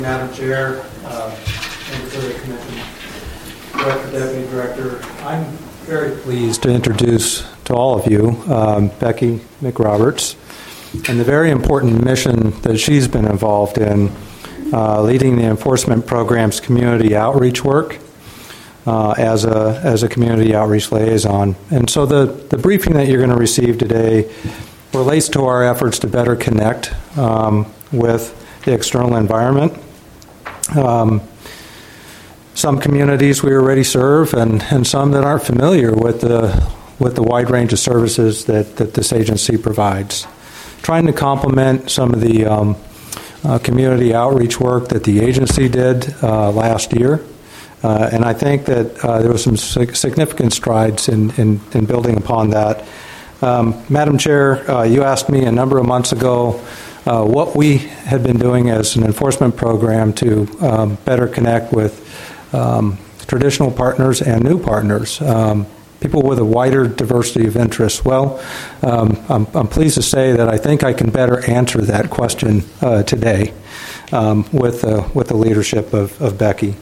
Madam Chair, members of the Commission, Director, Deputy Director, I'm very pleased to introduce to all of you Becky McRoberts and the very important mission that she's been involved in leading the enforcement program's community outreach work as a community outreach liaison. And so the briefing that you're going to receive today relates to our efforts to better connect with the external environment. Some communities we already serve, and some that aren't familiar with the wide range of services that this agency provides. Trying to complement some of the community outreach work that the agency did last year, and I think that there was some significant strides in building upon that. Madam Chair, you asked me a number of months ago what we had been doing as an enforcement program to better connect with traditional partners and new partners, people with a wider diversity of interests. Well, I'm pleased to say that I think I can better answer that question today with the leadership of Becky.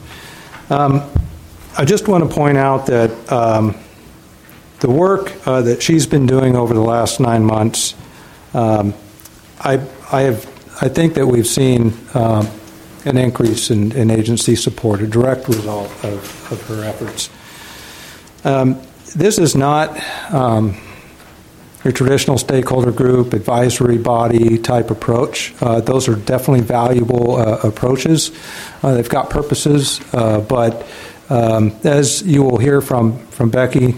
I just want to point out that the work that she's been doing over the last 9 months, I think that we've seen an increase in agency support, a direct result of her efforts. This is not your traditional stakeholder group, advisory body type approach. Those are definitely valuable approaches. They've got purposes, but as you will hear from Becky,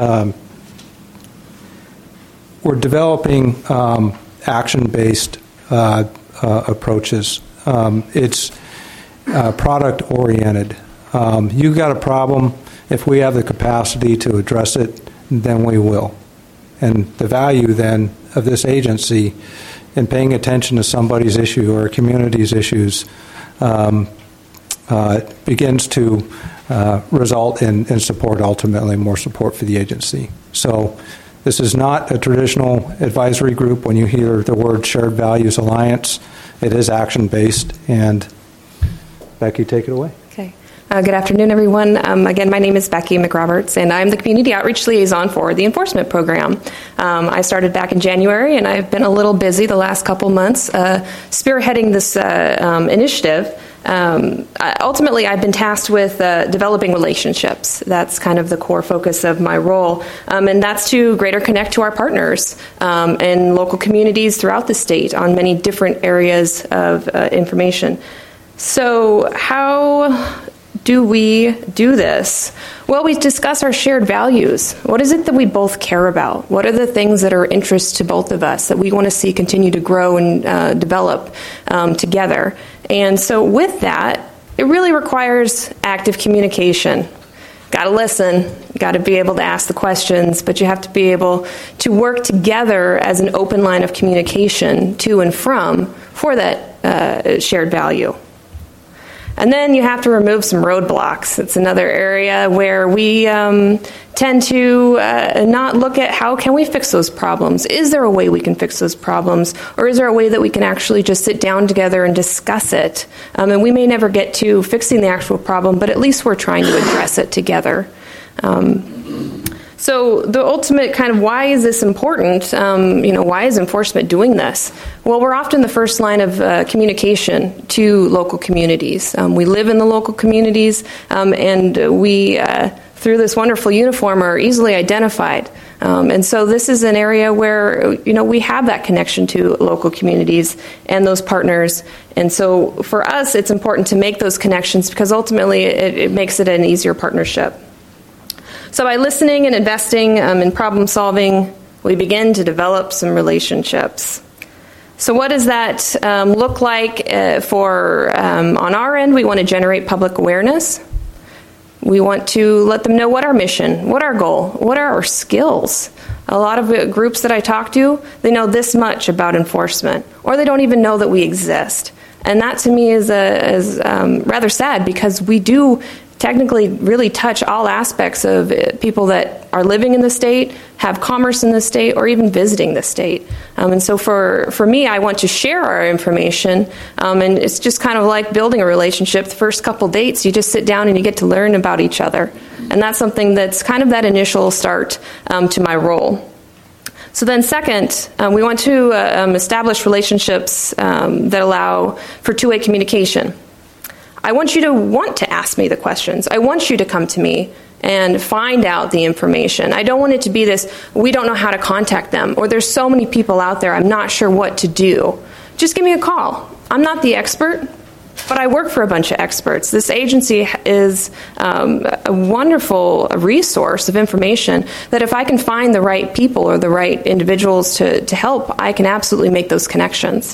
we're developing action-based approaches. It's product-oriented. You've got a problem. If we have the capacity to address it, then we will. And the value then of this agency in paying attention to somebody's issue or a community's issues begins to result in support, ultimately more support for the agency. So this is not a traditional advisory group. When you hear the word Shared Values Alliance, it is action-based. And Becky, take it away. Okay. Good afternoon, everyone. Again, my name is Becky McRoberts, and I'm the Community Outreach Liaison for the Enforcement Program. I started back in January, and I've been a little busy the last couple months spearheading this initiative. Ultimately, I've been tasked with developing relationships. That's kind of the core focus of my role, and that's to greater connect to our partners and local communities throughout the state on many different areas of information. So how do we do this? Well, we discuss our shared values. What is it that we both care about? What are the things that are of interest to both of us that we want to see continue to grow and develop together? And so with that, it really requires active communication. Got to listen, got to be able to ask the questions, but you have to be able to work together as an open line of communication to and from for that shared value. And then you have to remove some roadblocks. It's another area where we tend to not look at how can we fix those problems. Is there a way we can fix those problems? Or is there a way that we can actually just sit down together and discuss it? And we may never get to fixing the actual problem, but at least we're trying to address it together. So the ultimate kind of why is this important? Why is enforcement doing this? Well, we're often the first line of communication to local communities. We live in the local communities, and we, through this wonderful uniform, are easily identified. And so this is an area where, we have that connection to local communities and those partners. And so for us, it's important to make those connections because ultimately it makes it an easier partnership. So by listening and investing in problem solving, we begin to develop some relationships. So what does that look like on our end? We want to generate public awareness. We want to let them know what our mission, what our goal, what are our skills. A lot of groups that I talk to, they know this much about enforcement, or they don't even know that we exist. And that to me is rather sad because we do technically really touch all aspects of people that are living in the state, have commerce in the state, or even visiting the state. And so for me, I want to share our information, and it's just kind of like building a relationship. The first couple dates, you just sit down and you get to learn about each other. And that's something that's kind of that initial start to my role. So then second, we want to establish relationships that allow for two-way communication. I want you to want to ask me the questions. I want you to come to me and find out the information. I don't want it to be this, we don't know how to contact them, or there's so many people out there, I'm not sure what to do. Just give me a call. I'm not the expert, but I work for a bunch of experts. This agency is a wonderful resource of information that if I can find the right people or the right individuals to help, I can absolutely make those connections.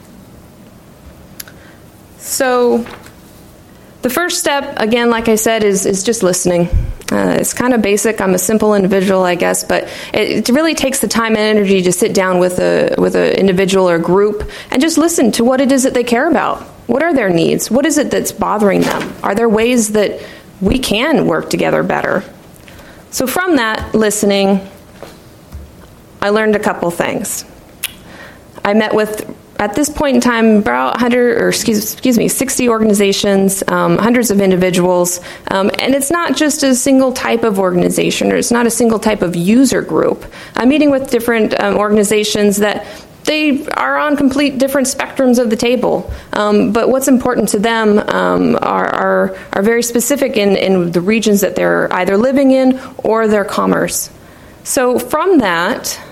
So the first step, again, like I said, is just listening. It's kind of basic. I'm a simple individual, I guess, but it really takes the time and energy to sit down with an individual or group and just listen to what it is that they care about. What are their needs? What is it that's bothering them? Are there ways that we can work together better? So from that listening, I learned a couple things. I met with, at this point in time, about 60 organizations, hundreds of individuals, and it's not just a single type of organization, or it's not a single type of user group. I'm meeting with different organizations that they are on complete different spectrums of the table, but what's important to them are very specific in the regions that they're either living in or their commerce. So from that,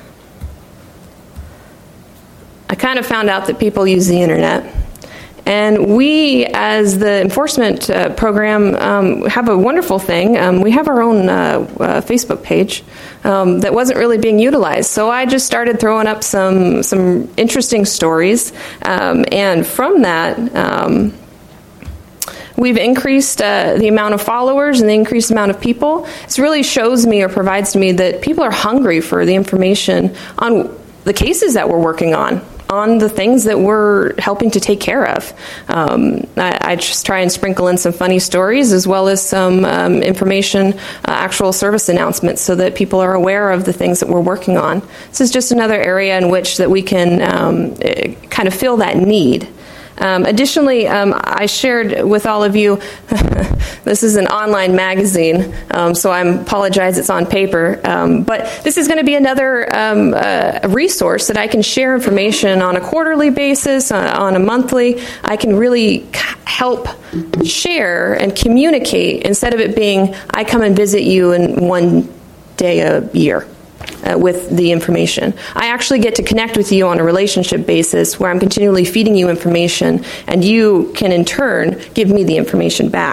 I kind of found out that people use the internet. And we, as the enforcement program, have a wonderful thing. We have our own Facebook page that wasn't really being utilized. So I just started throwing up some interesting stories. And from that, we've increased the amount of followers and the increased amount of people. This really shows me or provides to me that people are hungry for the information on the cases that we're working on the things that we're helping to take care of. I just try and sprinkle in some funny stories as well as some information, actual service announcements, so that people are aware of the things that we're working on. This is just another area in which that we can kind of fill that need. Additionally, I shared with all of you, this is an online magazine, so I apologize it's on paper, but this is going to be another resource that I can share information on a quarterly basis, on a monthly. I can really help share and communicate instead of it being, I come and visit you in one day a year. With the information. I actually get to connect with you on a relationship basis where I'm continually feeding you information, and you can in turn give me the information back.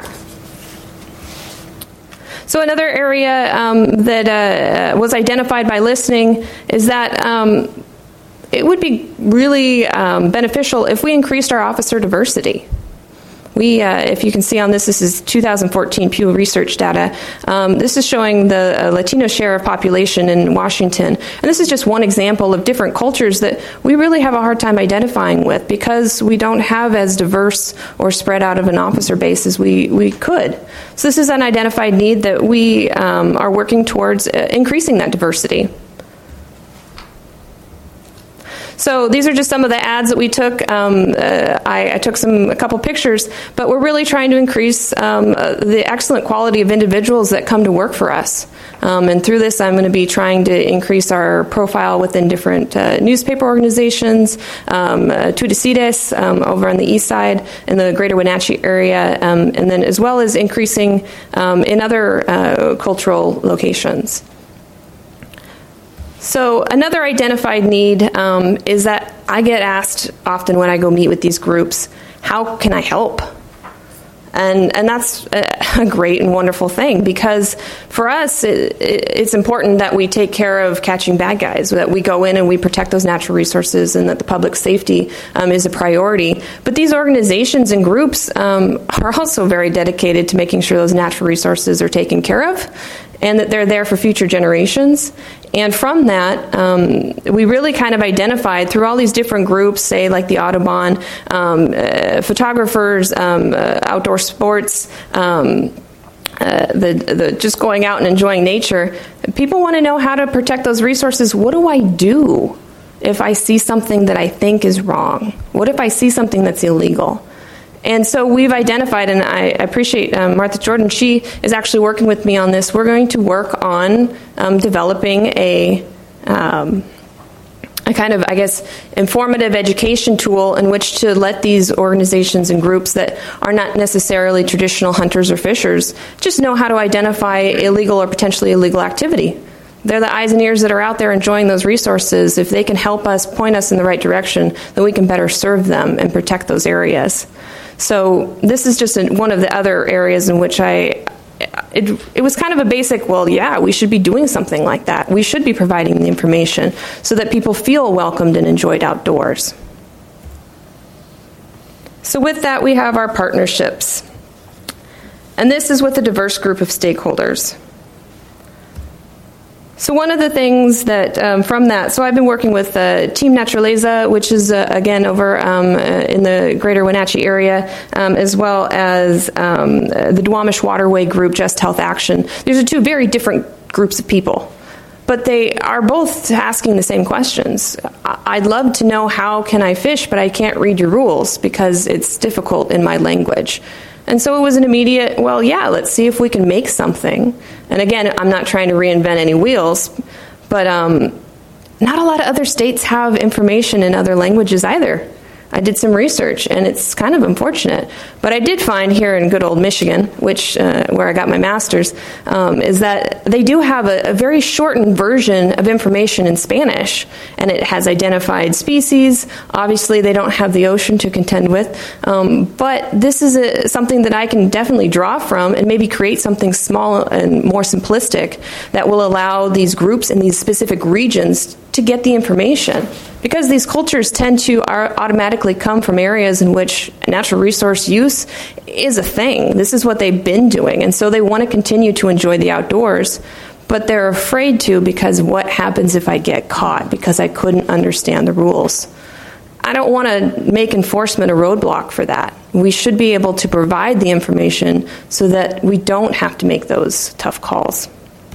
So another area that was identified by listening is that it would be really beneficial if we increased our officer diversity. We, if you can see on this is 2014 Pew Research data. This is showing the Latino share of population in Washington. And this is just one example of different cultures that we really have a hard time identifying with because we don't have as diverse or spread out of an officer base as we could. So this is an identified need that we are working towards increasing that diversity. So these are just some of the ads that we took. I took a couple pictures, but we're really trying to increase the excellent quality of individuals that come to work for us. And through this, I'm going to be trying to increase our profile within different newspaper organizations, Tudecides over on the east side in the greater Wenatchee area, and then as well as increasing in other cultural locations. So another identified need is that I get asked often when I go meet with these groups, how can I help? And that's a great and wonderful thing because for us, it's important that we take care of catching bad guys, that we go in and we protect those natural resources and that the public safety is a priority. But these organizations and groups are also very dedicated to making sure those natural resources are taken care of and that they're there for future generations. And from that, we really kind of identified through all these different groups, say like the Audubon, photographers, outdoor sports, the just going out and enjoying nature, people want to know how to protect those resources. What do I do if I see something that I think is wrong? What if I see something that's illegal? And so we've identified, and I appreciate Martha Jordan, she is actually working with me on this. We're going to work on developing a kind of, I guess, informative education tool in which to let these organizations and groups that are not necessarily traditional hunters or fishers just know how to identify illegal or potentially illegal activity. They're the eyes and ears that are out there enjoying those resources. If they can help us, point us in the right direction, then we can better serve them and protect those areas. So this is just one of the other areas in which it was kind of a basic, well, yeah, we should be doing something like that. We should be providing the information so that people feel welcomed and enjoyed outdoors. So with that, we have our partnerships. And this is with a diverse group of stakeholders. So one of the things that from that, so I've been working with Team Naturaleza, which is again over in the greater Wenatchee area, as well as the Duwamish Waterway Group, Just Health Action. These are two very different groups of people, but they are both asking the same questions. I'd love to know how can I fish, but I can't read your rules because it's difficult in my language. And so it was an immediate, well, yeah, let's see if we can make something. And again, I'm not trying to reinvent any wheels, but not a lot of other states have information in other languages either. I did some research, and it's kind of unfortunate. But I did find here in good old Michigan, which where I got my master's, is that they do have a very shortened version of information in Spanish, and it has identified species. Obviously, they don't have the ocean to contend with, but this is something that I can definitely draw from and maybe create something small and more simplistic that will allow these groups in these specific regions to get the information. Because these cultures tend to automatically come from areas in which natural resource use is a thing. This is what they've been doing, and so they want to continue to enjoy the outdoors, but they're afraid to because what happens if I get caught because I couldn't understand the rules? I don't want to make enforcement a roadblock for that. We should be able to provide the information so that we don't have to make those tough calls.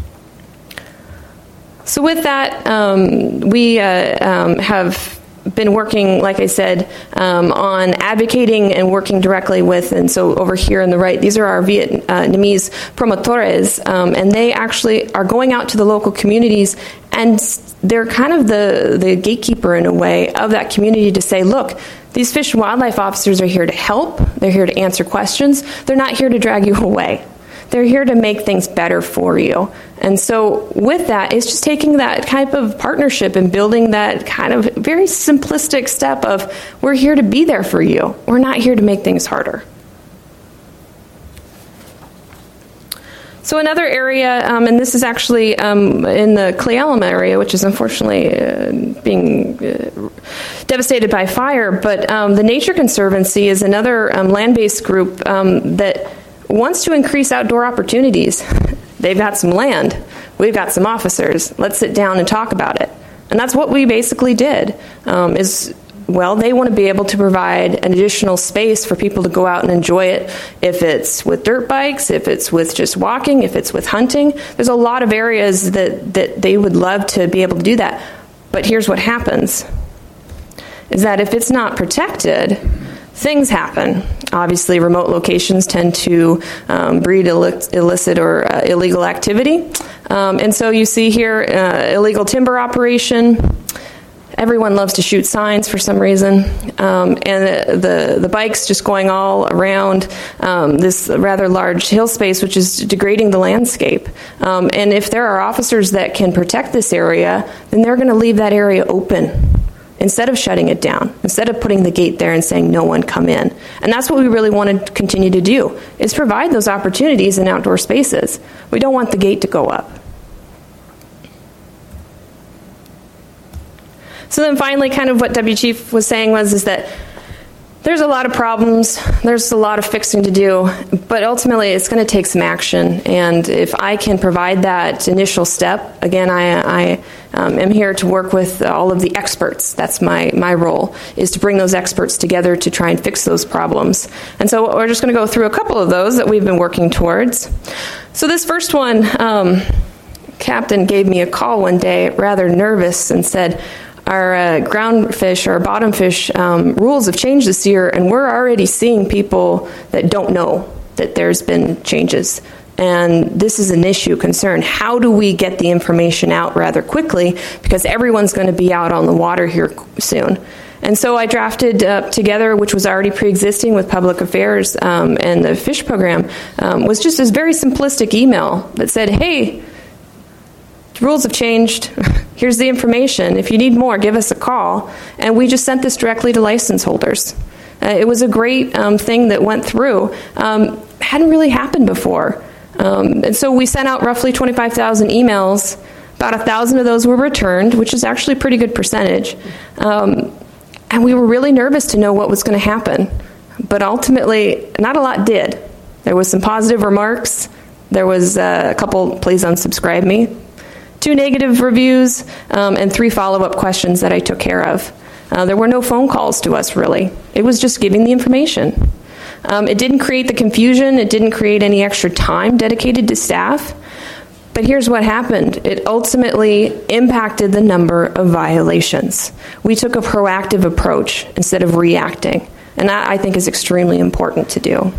So with that, we have been working, like I said, on advocating and working directly with, and so over here on the right, these are our Vietnamese promotores, and they actually are going out to the local communities, and they're kind of the gatekeeper in a way of that community to say, look, these fish and wildlife officers are here to help, they're here to answer questions, they're not here to drag you away. They're here to make things better for you. And so with that, it's just taking that type of partnership and building that kind of very simplistic step of, we're here to be there for you. We're not here to make things harder. So another area, and this is actually in the Cle Elum area, which is unfortunately being devastated by fire, but the Nature Conservancy is another land-based group that wants to increase outdoor opportunities. They've got some land. We've got some officers. Let's sit down and talk about it. And that's what we basically did, they want to be able to provide an additional space for people to go out and enjoy it. If it's with dirt bikes, if it's with just walking, if it's with hunting, there's a lot of areas that they would love to be able to do that. But here's what happens, is that if it's not protected, things happen. Obviously, remote locations tend to breed illicit or illegal activity. And so you see here, illegal timber operation. Everyone loves to shoot signs for some reason. And the bikes just going all around this rather large hill space, which is degrading the landscape. And if there are officers that can protect this area, then they're going to leave that area open, instead of shutting it down, instead of putting the gate there and saying no one come in. And that's what we really want to continue to do, is provide those opportunities in outdoor spaces. We don't want the gate to go up. So then finally, kind of what Deputy Chief was saying is that There's a lot of problems. There's a lot of fixing to do, but ultimately it's going to take some action. And if I can provide that initial step, again, I am here to work with all of the experts. That's my role, is to bring those experts together to try and fix those problems. And so we're just going to go through a couple of those that we've been working towards. So this first one, Captain gave me a call one day, rather nervous, and said, our ground fish, our bottom fish rules have changed this year, and we're already seeing people that don't know that there's been changes. And this is an issue, concern. How do we get the information out rather quickly? Because everyone's going to be out on the water here soon. And so I drafted together, which was already pre-existing with public affairs and the fish program, was just this very simplistic email that said, hey, rules have changed. Here's the information. If you need more, give us a call. And we just sent this directly to license holders. It was a great thing that went through. Hadn't really happened before. And so we sent out roughly 25,000 emails. About 1,000 of those were returned, which is actually a pretty good percentage. And we were really nervous to know what was going to happen. But ultimately, not a lot did. There was some positive remarks. There was a couple, please unsubscribe me. 2 negative reviews, and 3 follow-up questions that I took care of. There were no phone calls to us, really. It was just giving the information. It didn't create the confusion. It didn't create any extra time dedicated to staff. But here's what happened. It ultimately impacted the number of violations. We took a proactive approach instead of reacting, and that, I think, is extremely important to do.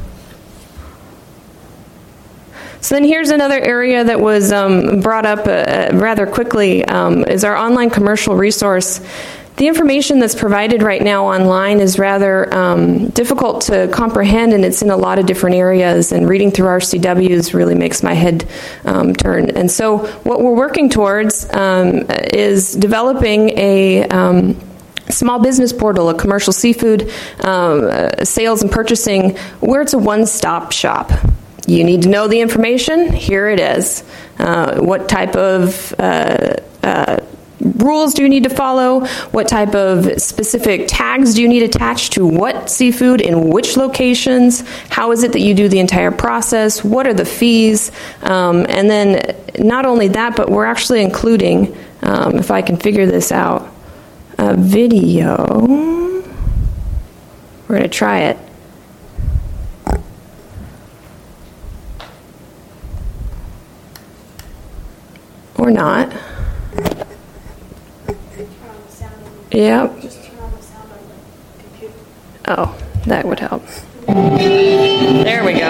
So then here's another area that was brought up rather quickly, is our online commercial resource. The information that's provided right now online is rather difficult to comprehend, and it's in a lot of different areas, and reading through RCWs really makes my head turn. And so what we're working towards is developing a small business portal, a commercial seafood sales and purchasing, where it's a one-stop shop. You need to know the information. Here it is. What type of rules do you need to follow? What type of specific tags do you need attached to what seafood in which locations? How is it that you do the entire process? What are the fees? And then not only that, but we're actually including, if I can figure this out, a video. We're going to try it. Or not. Yep. Oh, that would help. There we go.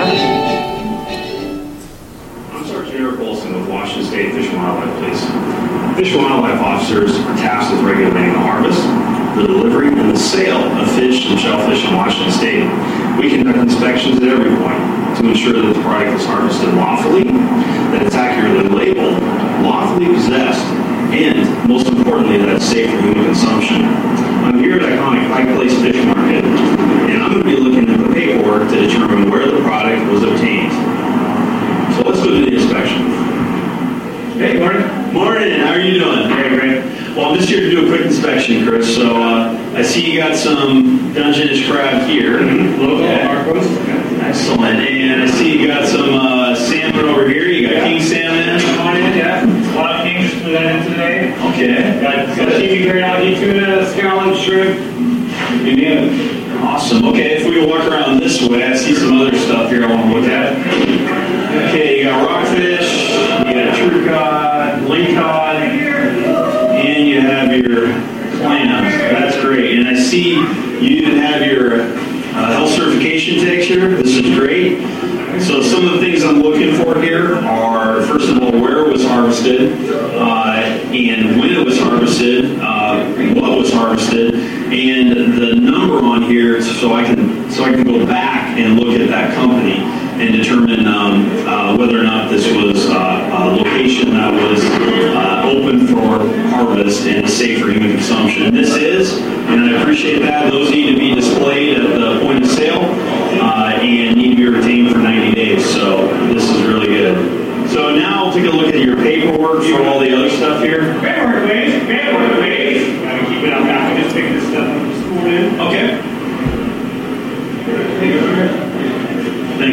I'm Sergeant Eric Olson with Washington State Fish and Wildlife Police. Fish and wildlife officers are tasked with regulating the harvest, the delivery, and the sale of fish and shellfish in Washington State. We conduct inspections at every point to ensure that the product is harvested lawfully, that it's accurately labeled, lawfully possessed, and, most importantly, that it's safe for human consumption. I'm here at iconic Pike Place Fish Market, and I'm going to be looking at the paperwork to determine where the product was obtained. So let's go to the inspection. Hey, morning. Morning. How are you doing? Hey, great. Well, I'm just here to do a quick inspection, Chris. So I see you got some Dungeness crab here. Local Marcos. Excellent. And I see you got some salmon over here. You got king salmon. On in, yeah. A lot of kings presented today. Okay. Got TV teriyaki tuna, scallop, shrimp. You name it. Awesome. Okay, if we go walk around this way, I see some other stuff here I want to look at. Okay, you got rockfish, you got true cod, lingcod, and you have your clams. That's great. And I see you even have your health certification texture. This is great. So some of the things I'm looking for here are, first of all, where it was harvested, and when it was harvested, what was harvested, and the number on here, so I can go back and look at that company and determine whether or not this was a location that was open for harvest and safe for human consumption. This is, and I appreciate that. Those need to be displayed at the point of sale and need to be retained for 90 days. So this is really good. So now I'll take a look at your paperwork for all the other stuff here. Paperwork, please. Paperwork, please. Gotta keep it on back. I just pick this stuff up and spool in. Okay.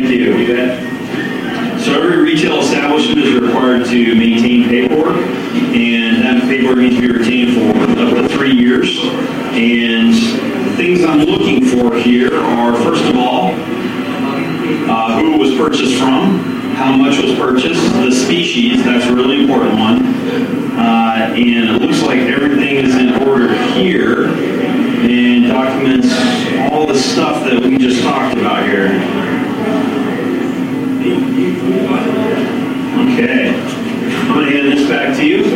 you. So every retail establishment is required to maintain paperwork, and that paperwork needs to be retained for up to 3 years. And the things I'm looking for here are, first of all, who it was purchased from, how much was purchased, the species, that's a really important one. And it looks like everything is in order here and documents all the stuff that we just talked about here. Okay, I'm going to hand this back to you.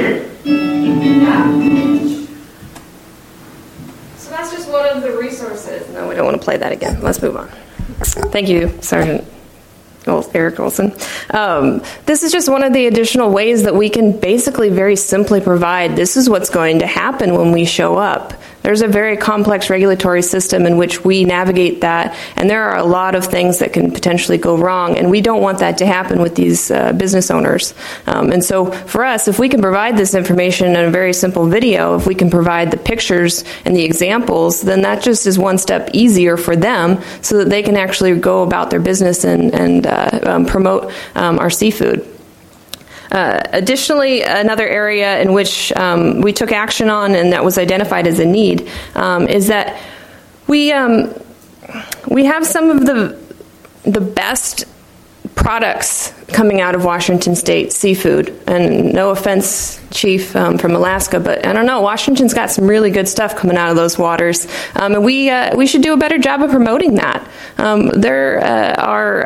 So that's just one of the resources. No, we don't want to play that again. Let's move on. Thank you, Sergeant Eric Olson. This is just one of the additional ways that we can basically very simply provide, this is what's going to happen when we show up. There's a very complex regulatory system in which we navigate that, and there are a lot of things that can potentially go wrong, and we don't want that to happen with these business owners. And so for us, if we can provide this information in a very simple video, if we can provide the pictures and the examples, then that just is one step easier for them so that they can actually go about their business and promote our seafood. Additionally, another area in which we took action on and that was identified as a need is that we have some of the best products coming out of Washington State seafood. And no offense, Chief, from Alaska, but I don't know, Washington's got some really good stuff coming out of those waters. And we should do a better job of promoting that. There are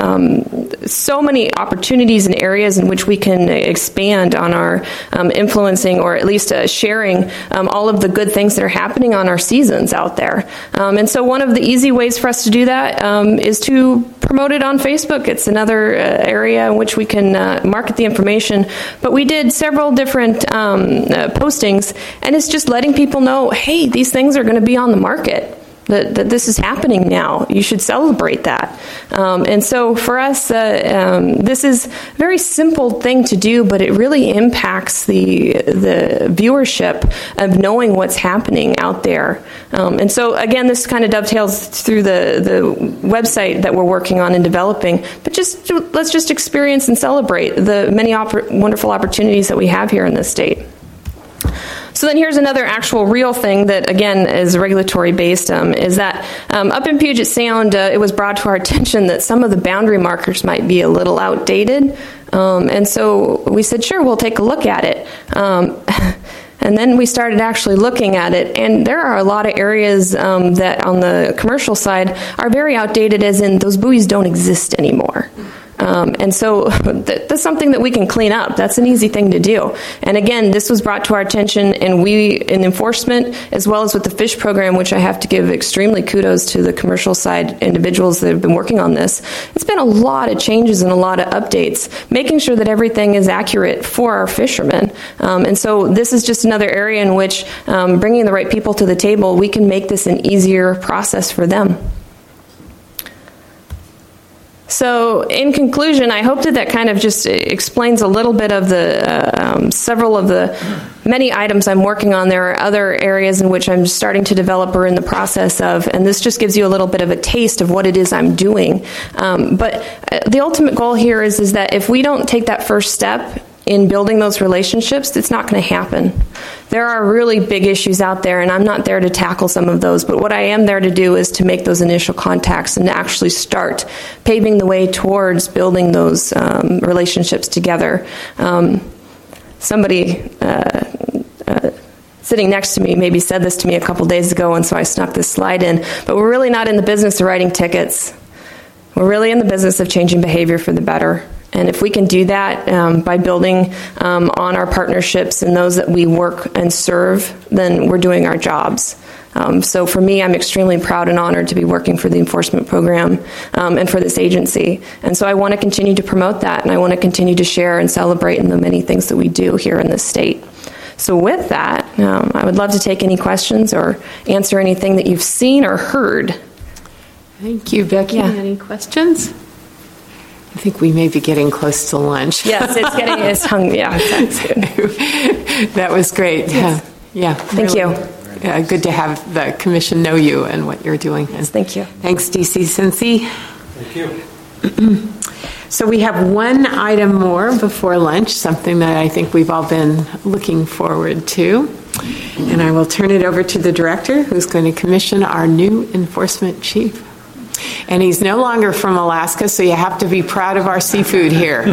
so many opportunities and areas in which we can expand on our influencing or at least sharing all of the good things that are happening on our seasons out there. And so one of the easy ways for us to do that is to promote it on Facebook. It's another area in which we can market the information. But we did several different postings, and it's just letting people know, hey, these things are going to be on the market. That this is happening now. You should celebrate that. And so for us, this is a very simple thing to do, but it really impacts the viewership of knowing what's happening out there. And so again, this kind of dovetails through the website that we're working on and developing. But let's just experience and celebrate the many wonderful opportunities that we have here in this state. So then here's another actual real thing that, again, is regulatory based, is that up in Puget Sound, it was brought to our attention that some of the boundary markers might be a little outdated. And so we said, sure, we'll take a look at it. And then we started actually looking at it, and there are a lot of areas that on the commercial side are very outdated, as in those buoys don't exist anymore. And so that's something that we can clean up. That's an easy thing to do. And again, this was brought to our attention, and we, in enforcement, as well as with the fish program, which I have to give extremely kudos to the commercial side individuals that have been working on this. It's been a lot of changes and a lot of updates, making sure that everything is accurate for our fishermen. And so this is just another area in which, bringing the right people to the table, we can make this an easier process for them. So in conclusion, I hope that kind of just explains a little bit of the several of the many items I'm working on. There are other areas in which I'm starting to develop or in the process of, and this just gives you a little bit of a taste of what it is I'm doing. But the ultimate goal here is that if we don't take that first step in building those relationships, it's not going to happen. There are really big issues out there, and I'm not there to tackle some of those, but what I am there to do is to make those initial contacts and to actually start paving the way towards building those relationships together. Somebody sitting next to me maybe said this to me a couple days ago, and so I snuck this slide in, but we're really not in the business of writing tickets. We're really in the business of changing behavior for the better. And if we can do that by building on our partnerships and those that we work and serve, then we're doing our jobs. So for me, I'm extremely proud and honored to be working for the enforcement program and for this agency. And so I want to continue to promote that, and I want to continue to share and celebrate in the many things that we do here in this state. So with that, I would love to take any questions or answer anything that you've seen or heard. Thank you, Becky. Yeah. Any questions? I think we may be getting close to lunch. Yes, it's hungry. Yeah, that's good. That was great. Yes. Yeah. Thank really, you. Good to have the commission know you and what you're doing. Yes, thank you. Thanks, DC Cincy. Thank you. So we have one item more before lunch, something that I think we've all been looking forward to. And I will turn it over to the director, who's going to commission our new enforcement chief. And he's no longer from Alaska, so you have to be proud of our seafood here.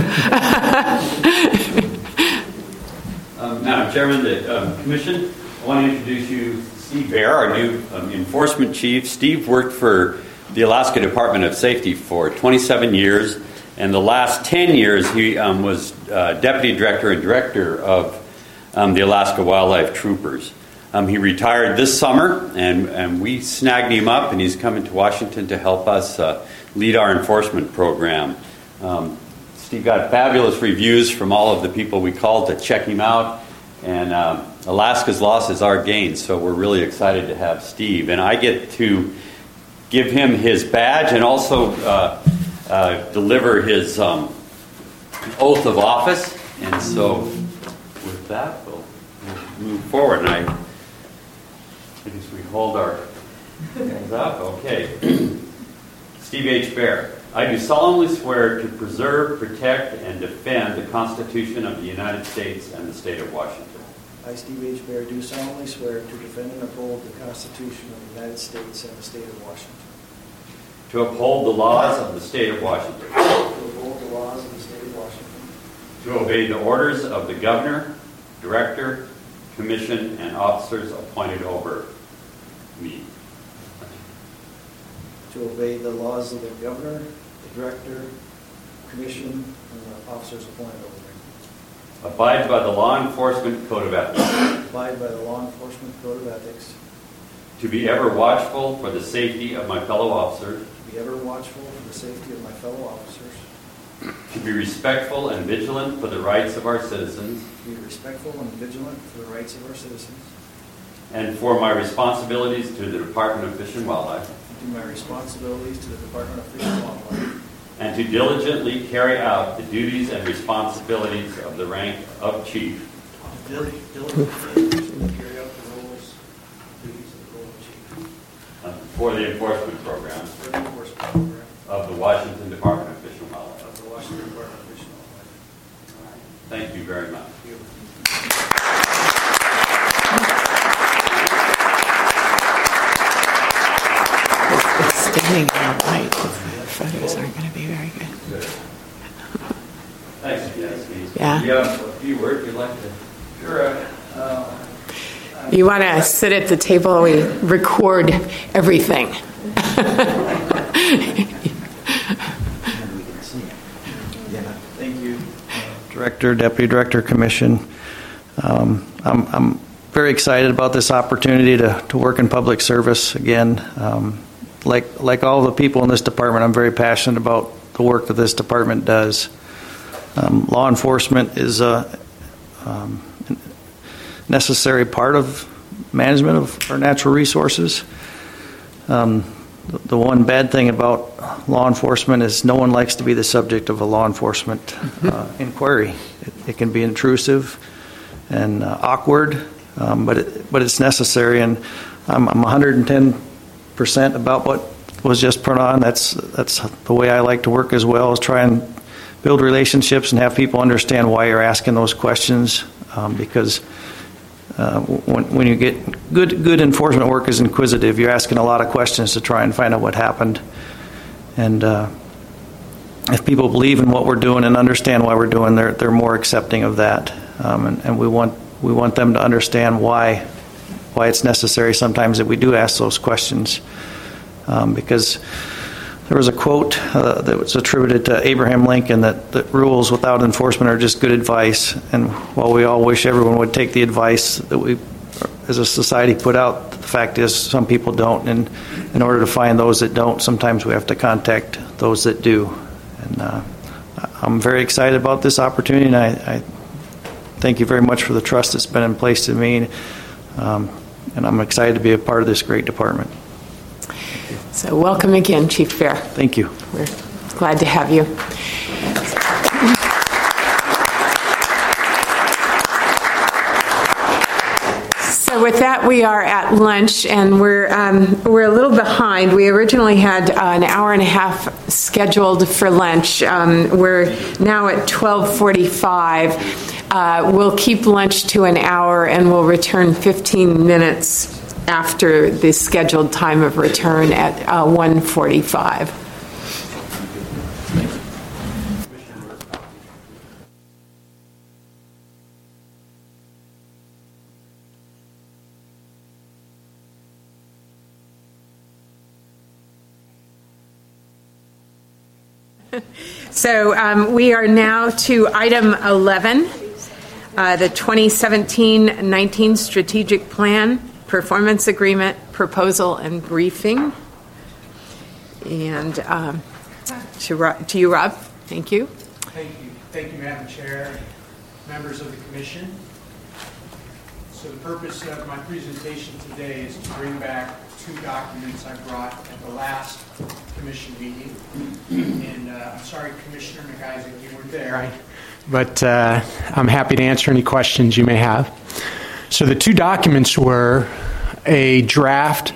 Madam Chairman, the Commission, I want to introduce you Steve Bear, our new enforcement chief. Steve worked for the Alaska Department of Safety for 27 years, and the last 10 years he was deputy director and director of the Alaska Wildlife Troopers. He retired this summer, and we snagged him up, and he's coming to Washington to help us lead our enforcement program. Steve got fabulous reviews from all of the people we called to check him out, and Alaska's loss is our gain, so we're really excited to have Steve. And I get to give him his badge and also deliver his oath of office. And so with that, we'll move forward. And I guess we hold our hands up. Okay. Steve H. Bear. I do solemnly swear to preserve, protect, and defend the Constitution of the United States and the state of Washington. I, Steve H. Bear, do solemnly swear to defend and uphold the Constitution of the United States and the state of Washington. To uphold the laws of the state of Washington. To uphold the laws of the state of Washington. To obey the orders of the governor, director, commission, and officers appointed over me. To obey the laws of the governor, the director, commission, and the officers appointed over me. Abide by the law enforcement code of ethics. Abide by the law enforcement code of ethics. To be ever watchful for the safety of my fellow officers. To be ever watchful for the safety of my fellow officers. To be respectful and vigilant for the rights of our citizens. To be respectful and vigilant for the rights of our citizens. And for my responsibilities to the Department of Fish and Wildlife. To my responsibilities to the Department of Fish and Wildlife. And to diligently carry out the duties and responsibilities of the rank of chief. Diligently carry out the roles, duties of the role of chief. For the enforcement program. For the enforcement program. Of the Washington Department of Fish and Wildlife. Of the Washington Department of Fish and Wildlife. All right. Thank you very much. Thank you. Standing on the right, the photos aren't going to be very good. Thanks, Steve. Yeah. Do you have a few words you'd like to? Sure. You want to sit at the table, we record everything. Thank you. Director, Deputy Director, Commission. I'm very excited about this opportunity to work in public service again. Like all the people in this department, I'm very passionate about the work that this department does. Law enforcement is a necessary part of management of our natural resources. The one bad thing about law enforcement is no one likes to be the subject of a law enforcement inquiry. It can be intrusive and awkward, but it's necessary, and I'm 110% about what was just put on. That's the way I like to work as well, is try and build relationships and have people understand why you're asking those questions, because when you get good enforcement work is inquisitive. You're asking a lot of questions to try and find out what happened, and if people believe in what we're doing and understand why we're doing, they're more accepting of that, and we want them to understand why it's necessary sometimes that we do ask those questions, because there was a quote that was attributed to Abraham Lincoln that rules without enforcement are just good advice. And while we all wish everyone would take the advice that we as a society put out, the fact is some people don't. And in order to find those that don't, sometimes we have to contact those that do. And I'm very excited about this opportunity, and I thank you very much for the trust that's been in place to me. And I'm excited to be a part of this great department. So welcome again, Chief Bear. Thank you. We're glad to have you. So with that, we are at lunch, and we're a little behind. We originally had an hour and a half scheduled for lunch. We're now at 12:45. We'll keep lunch to an hour, and we'll return 15 minutes after the scheduled time of return at 1:45. So we are now to item 11, the 2017-19 Strategic Plan, Performance Agreement, Proposal, and Briefing. And to you, Rob. Thank you. Thank you. Thank you, Madam Chair, members of the Commission. So the purpose of my presentation today is to bring back two documents I brought at the last Commission meeting. And I'm sorry, Commissioner McIsaac, you weren't there. But I'm happy to answer any questions you may have. So the two documents were a draft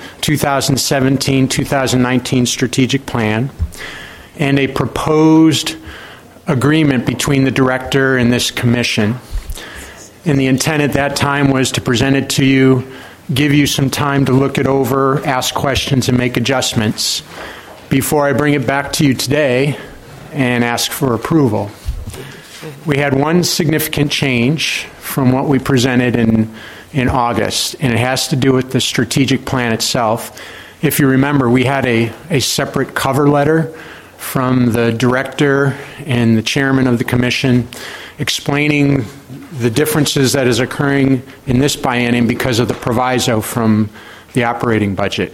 2017-2019 strategic plan and a proposed agreement between the director and this commission. And the intent at that time was to present it to you, give you some time to look it over, ask questions, and make adjustments before I bring it back to you today and ask for approval. We had one significant change from what we presented in August, and it has to do with the strategic plan itself. If you remember, we had a separate cover letter from the director and the chairman of the commission explaining the differences that is occurring in this biennium because of the proviso from the operating budget.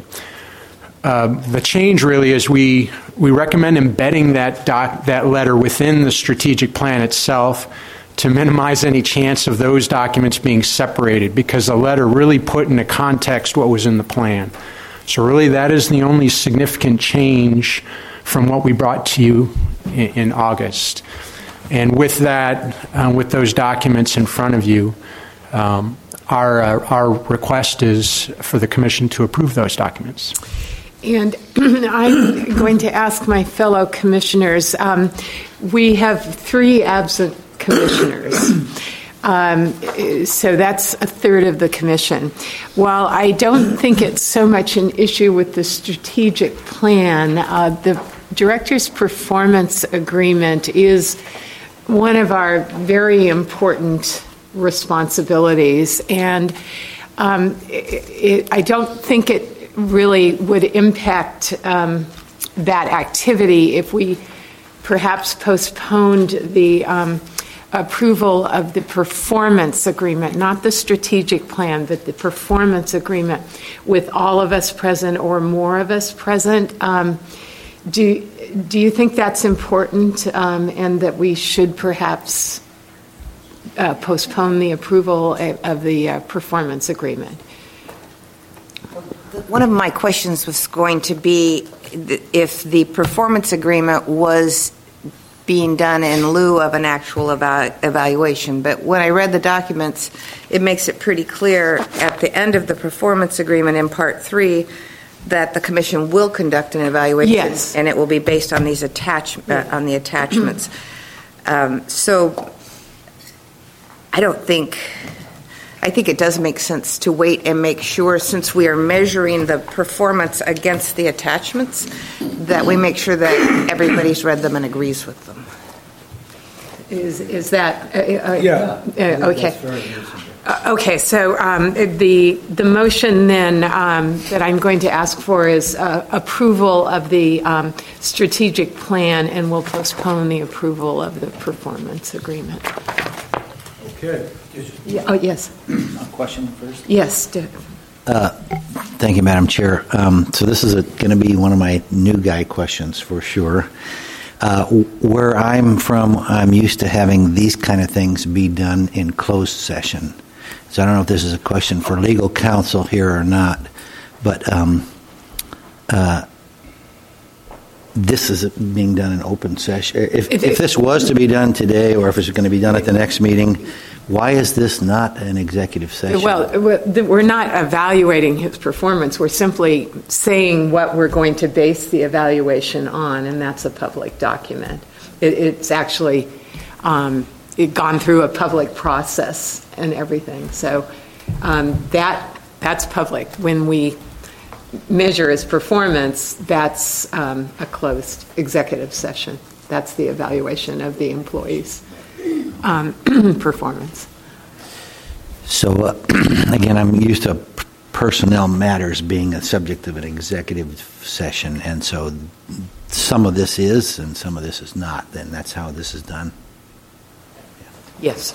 The change really is we recommend embedding that letter within the strategic plan itself to minimize any chance of those documents being separated, because the letter really put into context what was in the plan. So really that is the only significant change from what we brought to you in August. And with that, with those documents in front of you, our request is for the Commission to approve those documents. And I'm going to ask my fellow commissioners. We have 3 absent commissioners. So that's a third of the commission. While I don't think it's so much an issue with the strategic plan, the director's performance agreement is one of our very important responsibilities. And I don't think it really would impact that activity if we perhaps postponed the approval of the performance agreement, not the strategic plan, but the performance agreement with all of us present or more of us present. Do you think that's important and that we should perhaps postpone the approval of the performance agreement? One of my questions was going to be if the performance agreement was being done in lieu of an actual evaluation. But when I read the documents, it makes it pretty clear at the end of the performance agreement in Part 3 that the Commission will conduct an evaluation, yes, and it will be based on these on the attachments. So I think it does make sense to wait and make sure, since we are measuring the performance against the attachments, that we make sure that everybody's read them and agrees with them. Is that Yeah. okay? Okay, so the motion then that I'm going to ask for is approval of the strategic plan, and we'll postpone the approval of the performance agreement. Okay. Yeah, oh, yes. A question first? Yes. Thank you, Madam Chair. So this is going to be one of my new guy questions for sure. Where I'm from, I'm used to having these kind of things be done in closed session. So I don't know if this is a question for legal counsel here or not, but this is being done in open session. If this was to be done today, or if it's going to be done at the next meeting, why is this not an executive session? Well, we're not evaluating his performance. We're simply saying what we're going to base the evaluation on, and that's a public document. It's actually gone through a public process and everything. So that's public. When we measure his performance, that's a closed executive session. That's the evaluation of the employee's performance. So, again, I'm used to personnel matters being a subject of an executive session, and so some of this is and some of this is not. Then that's how this is done. Yes.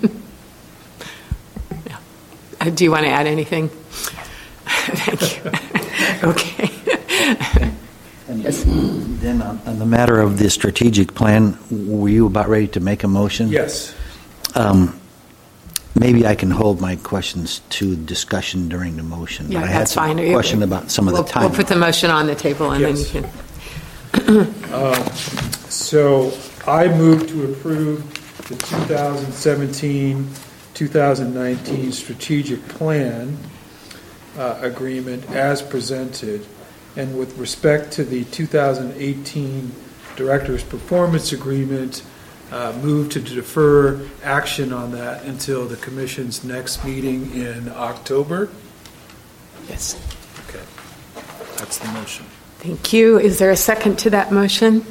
Yeah. Do you want to add anything? Thank you. Okay. Yes. Then on the matter of the strategic plan, were you about ready to make a motion? Yes. Maybe I can hold my questions to discussion during the motion. Yeah, but I that's had some fine. question about some of the time. We'll put the motion on the table, and Yes. then you can. So I move to approve the 2017-2019 strategic plan agreement as presented, and with respect to the 2018 Director's Performance Agreement, move to defer action on that until the Commission's next meeting in October. Yes. Okay, that's the motion. Thank you. Is there a second to that motion?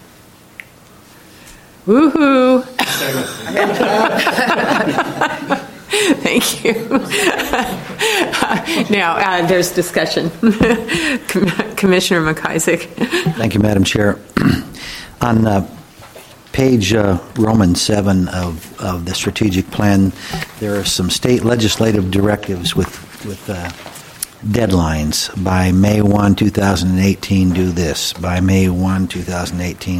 Woohoo! Thank you. Now, there's discussion. Commissioner McIsaac. Thank you, Madam Chair. On page Roman 7 of the strategic plan, there are some state legislative directives with deadlines. By May 1, 2018, do this. By May 1, 2018,